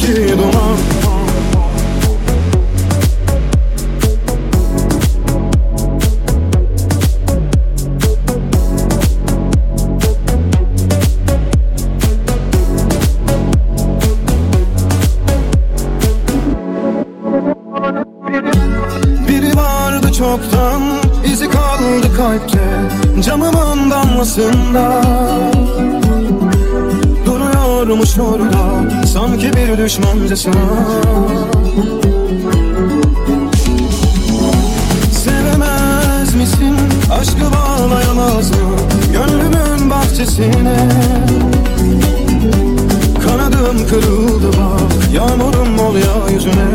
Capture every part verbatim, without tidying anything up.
içimdeki duman. Biri vardı çoktan, izi kaldı kalpte, camımın damlasında. Duruyormuş orada, sanki bir düşmancasına. Sevemez misin, aşkı bağlayamaz mı gönlümün bahçesine? Kanadım kırıldı bak, yağmurum ol ya yüzüne.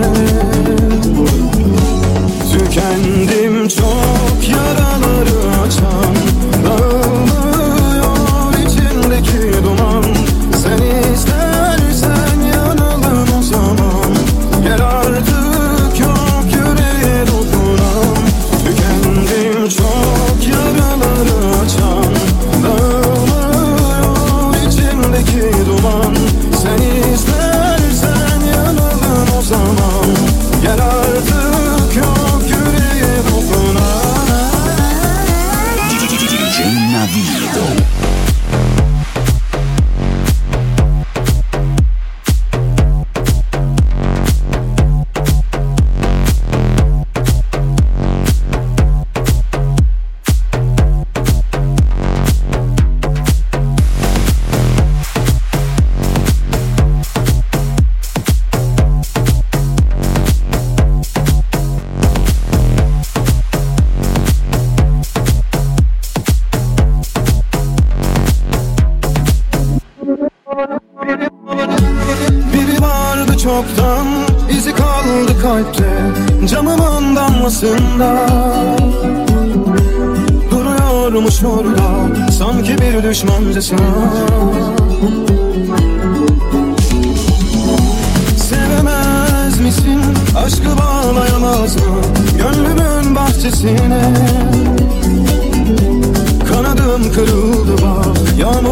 Tükendim çok, yaraları açan, dağılmıyor içindeki duman. Sen istersen yanalım o zaman, gel artık yok yüreğe dokunan. Tükendim çok, yaraları açan, dağılmıyor içindeki duman. Sen istersen yanalım o zaman, gel artık yok yüreğe dokunan. D J Navido. Biri vardı çoktan, izi kaldı kalpte, camımın damlasında. Duruyormuş orada, sanki bir düşmancasına. Sevemez misin, aşkı bağlayamaz mı gönlümün bahçesine? Kanadım kırıldı bak, yağmur